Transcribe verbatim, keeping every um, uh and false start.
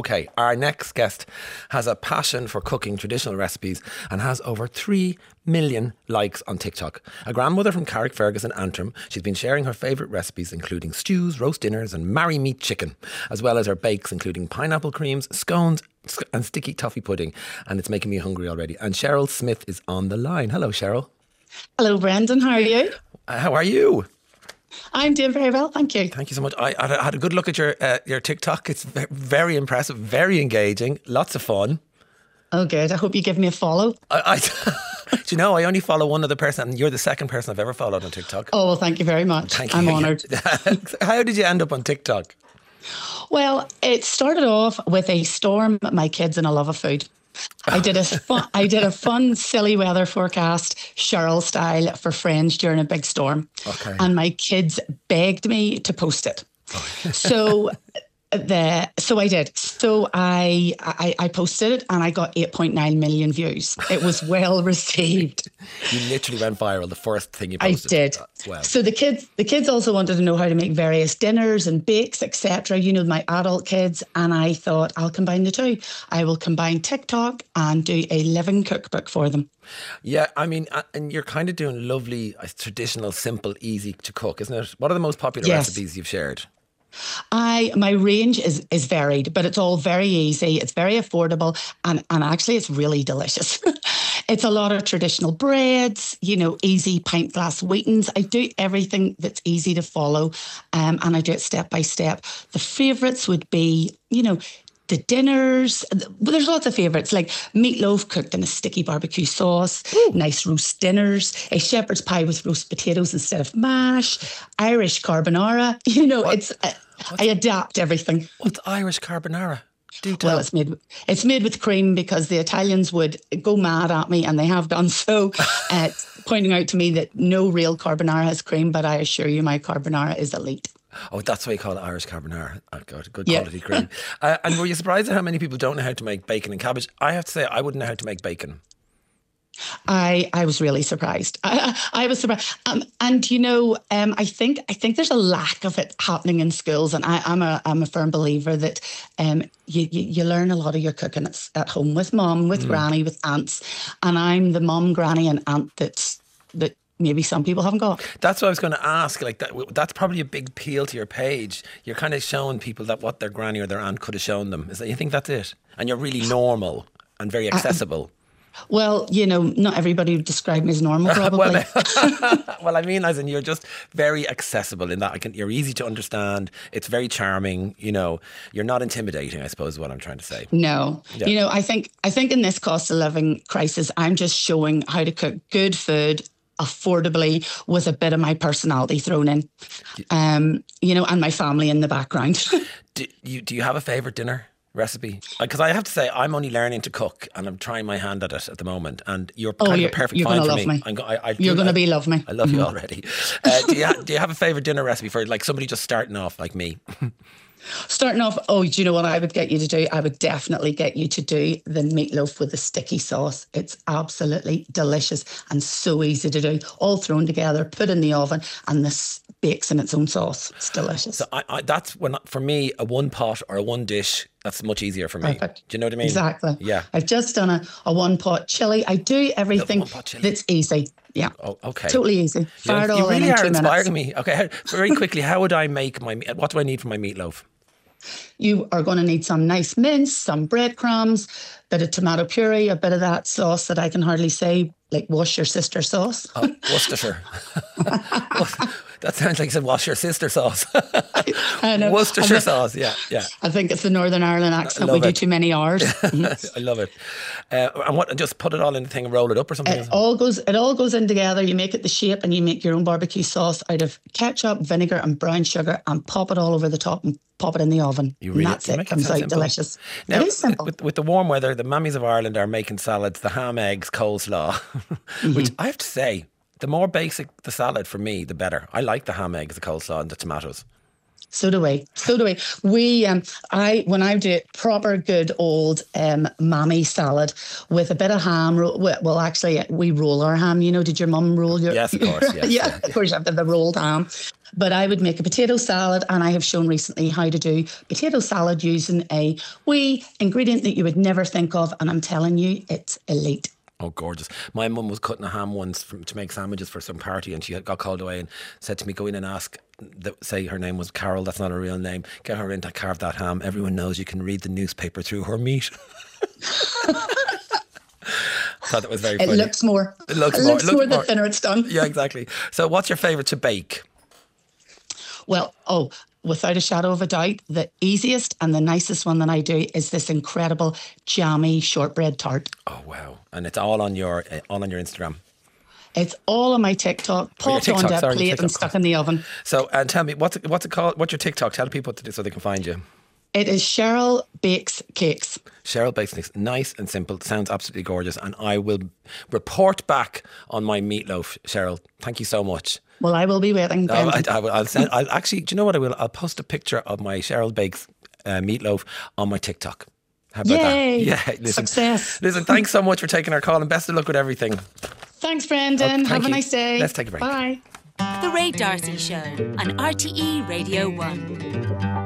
Okay, our next guest has a passion for cooking traditional recipes and has over three million likes on TikTok. A grandmother from Carrickfergus in Antrim, she's been sharing her favourite recipes including stews, roast dinners and marry meat chicken, as well as her bakes including pineapple creams, scones and sticky toffee pudding. And it's making me hungry already. And Cheryl Smith is on the line. Hello, Cheryl. Hello, Brendan. How are you? Uh, how are you? I'm doing very well, thank you. Thank you so much. I, I had a good look at your uh, your TikTok. It's very impressive, very engaging, lots of fun. Oh, good. I hope you give me a follow. I, I, do you know, I only follow one other person, and you're the second person I've ever followed on TikTok. Oh, well, thank you very much. Thank I'm you. honoured. How did you end up on TikTok? Well, it started off with a storm, my kids, and a love of food. I did a fun, I did a fun, silly weather forecast, Cheryl style, for Friends during a big storm. Okay. And my kids begged me to post it. So the so I did. So I, I I posted it and I got eight point nine million views. It was well received. You literally went viral the first thing you I posted. did. Well. So the kids the kids also wanted to know how to make various dinners and bakes, et cetera. You know, my adult kids. And I thought I'll combine the two. I will combine TikTok and do a living cookbook for them. Yeah, I mean, and you're kind of doing lovely, traditional, simple, easy to cook, isn't it? What are the most popular Yes. recipes you've shared? I my range is is varied, but it's all very easy. It's very affordable, and and actually it's really delicious. It's a lot of traditional breads, you know, easy pint glass wheatens. I do everything that's easy to follow, um, and I do it step by step. The favourites would be, you know, the dinners. There's lots of favourites, like meatloaf cooked in a sticky barbecue sauce, Ooh. Nice roast dinners, a shepherd's pie with roast potatoes instead of mash, Irish carbonara. You know, what? it's uh, I adapt everything. What's Irish carbonara? Do tell. Well, it's made it's made with cream because the Italians would go mad at me, and they have done so, uh, pointing out to me that no real carbonara has cream, but I assure you my carbonara is elite. Oh, that's why you call it Irish carbonara. Oh, God, good yeah. quality cream. uh, and were you surprised at how many people don't know how to make bacon and cabbage? I have to say, I wouldn't know how to make bacon. I I was really surprised. I, I was surprised, um, and you know, um, I think I think there's a lack of it happening in schools, and I, I'm a I'm a firm believer that um, you, you you learn a lot of your cooking at, at home with mum, with mm. granny, with aunts, and I'm the mum, granny, and aunt that's that. Maybe some people haven't got. That's what I was going to ask. Like that, that's probably a big appeal to your page. You're kind of showing people that what their granny or their aunt could have shown them. Is that you think that's it? And you're really normal and very accessible. Uh, well, you know, not everybody would describe me as normal, probably. well, well, I mean, as in you're just very accessible in that I can. You're easy to understand. It's very charming. You know, you're not intimidating, I suppose is what I'm trying to say. No, yeah. you know, I think I think in this cost of living crisis, I'm just showing how to cook good food affordably with a bit of my personality thrown in, um, you know, and my family in the background. do you do you have a favourite dinner recipe? Because I have to say, I'm only learning to cook and I'm trying my hand at it at the moment. And you're kind oh, of you're, a perfect you're find gonna for love me. me. I'm go- I, I you're going to be love me. I love mm-hmm. you already. Uh, do you ha- do you have a favourite dinner recipe for like somebody just starting off like me? Starting off, oh, do you know what I would get you to do? I would definitely get you to do the meatloaf with the sticky sauce. It's absolutely delicious and so easy to do. All thrown together, put in the oven, and this bakes in its own sauce. It's delicious. So I, I, that's when, for me, a one pot or a one dish, that's much easier for me. Perfect. Do you know what I mean? Exactly. Yeah. I've just done a, a one pot chili. I do everything that's easy. Yeah. Oh, okay. Totally easy. Fire it all you really in in are two inspiring minutes. me. Okay, how, very quickly, how would I make my, what do I need for my meatloaf? You are going to need some nice mince, some breadcrumbs, bit of tomato puree, a bit of that sauce that I can hardly say, like wash your sister sauce. Oh, Worcestershire. That sounds like you said wash your sister sauce. I know. Worcestershire I sauce, yeah, yeah. I think it's the Northern Ireland accent. We do it. too many R's. I love it. Uh, and what? Just put it all in the thing and roll it up or something? It all goes. It all goes in together. You make it the shape, and you make your own barbecue sauce out of ketchup, vinegar, and brown sugar, and pop it all over the top and pop it in the oven. You really, and that's you it. make it Comes out simple. delicious. Now, it is simple. With, with the warm weather, the mammies of Ireland are making salads, the ham, eggs, coleslaw, mm-hmm. which I have to say, the more basic the salad for me, the better. I like the ham, eggs, the coleslaw, and the tomatoes. So do we. So do we. We, um, I, when I do proper good old um, mammy salad with a bit of ham. Well, actually, we roll our ham. You know, did your mum roll your? Yes, of course. Yes, yeah, yeah, of course. You have to have the rolled ham. But I would make a potato salad, and I have shown recently how to do potato salad using a wee ingredient that you would never think of, and I'm telling you, it's elite. Oh, gorgeous. My mum was cutting a ham once from, to make sandwiches for some party, and she had got called away and said to me, go in and ask, the, say her name was Carol, that's not her real name, get her in to carve that ham. Everyone knows you can read the newspaper through her meat. Thought that was very funny. It looks more. It looks it more. Looks it looks more the more. thinner it's done. Yeah, exactly. So what's your favourite to bake? Well, oh, without a shadow of a doubt, the easiest and the nicest one that I do is this incredible jammy shortbread tart. Oh, wow. And it's all on your uh, all on your Instagram. It's all on my TikTok, popped TikTok, onto a sorry, plate TikTok. and stuck in the oven. So, and tell me, what's it, what's it called? What's your TikTok? Tell people what to do so they can find you. It is Cheryl Bakes Cakes. Cheryl Bakes Cakes. Nice and simple. Sounds absolutely gorgeous. And I will report back on my meatloaf, Cheryl. Thank you so much. Well, I will be waiting. No, I, I will, I'll send. I'll actually. Do you know what I will? I'll post a picture of my Cheryl Bakes uh, meatloaf on my TikTok. How about Yay. that? Yeah. Listen, Success. Listen. Thanks so much for taking our call, and best of luck with everything. Thanks, Brendan. Oh, thank Have you. a nice day. Let's take a break. Bye. The Ray D'Arcy Show on R T E Radio one.